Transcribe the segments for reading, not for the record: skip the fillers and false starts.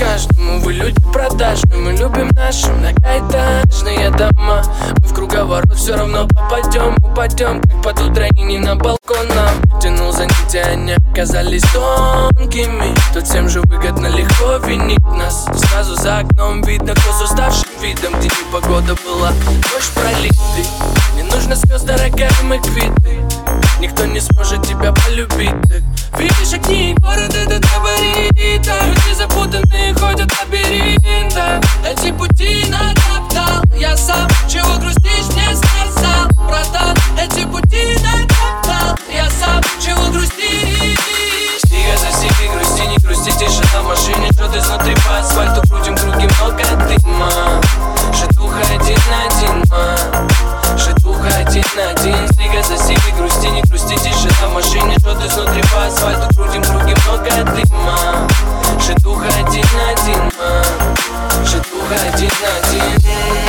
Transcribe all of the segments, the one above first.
каждому, вы люди продажные. Мы любим наши многоэтажные дома. Мы в круговорот все равно попадем. Упадем, как под утро и не на балконах. Тянул за нити, они оказались тонкими. Тут всем же выгодно легко винить нас. Сразу за окном видно, кто с уставшим видом, где непогода была, дождь пролитый. Не нужно слез, дорогая, мы квиты. Никто не сможет тебя полюбить. Так видишь огни, город этот говорит. Люди запутанные ходят в лабиринтах. Эти пути натоптал я сам. Чего грустишь, мне сказал, братан. Эти пути натоптал я сам. Чего грустишь? Стига за стигой, грусти, не грусти. Тишина в машине, жжет изнутри по асфальту. Крутим круги, много дыма. Житуха один на один, житуха один на один. Стига за стигой, грусти, не грусти. Тишина в машине, жжет изнутри по асфальту. Крутим круги, много дыма. Житуха один на один, житуха один на один.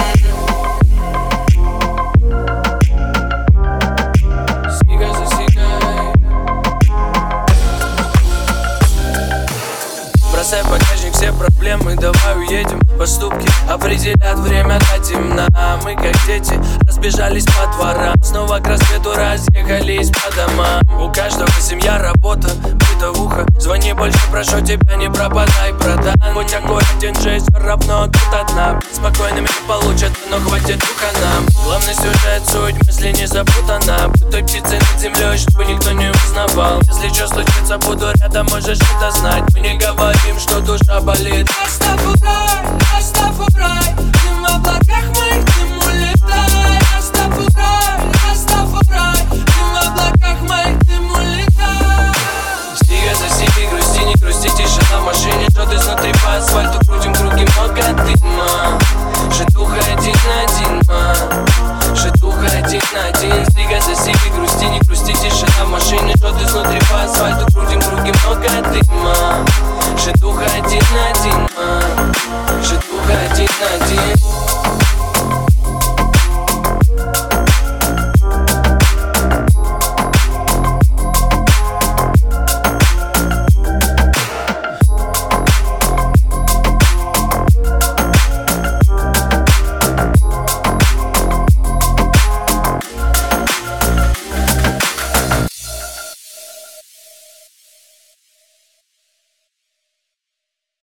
Бросай в багажник все проблемы, давай уедем. Поступки определят время до темна. Мы как дети разбежались по дворам. Снова к рассвету разъехались по домам. У каждого семья, работа, бытовуха. Звони больше, прошу тебя, не пропадай, братан. Будь аккуратен, жизнь все равно тут одна. Спокойными не получат, но хватит духа нам. Главный сюжет, суть мысли не запутана. Будь той птицей над землей, чтобы никто не узнавал. Если что случится, буду рядом, можешь это знать. Мы не говорим, что душа болит. Растафурай, Растафурай, не